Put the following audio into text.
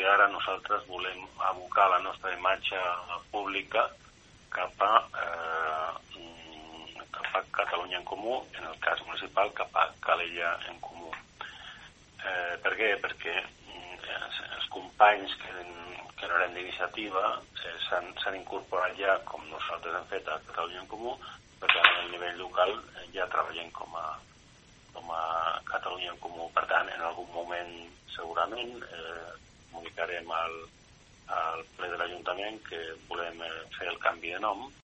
ara nosaltres volem abocar la nostra imatge pública cap a Catalunya en Comú, en el cas municipal cap a Calella en Comú. Per què? Perquè els companys que no eren d'iniciativa s'han incorporat ja, com nosaltres hem fet a Catalunya en Comú, perquè a nivell local ja treballem com a Catalunya en Comú. Per tant, en algun moment segurament comunicarem al ple de l'Ajuntament que volem fer el canvi de nom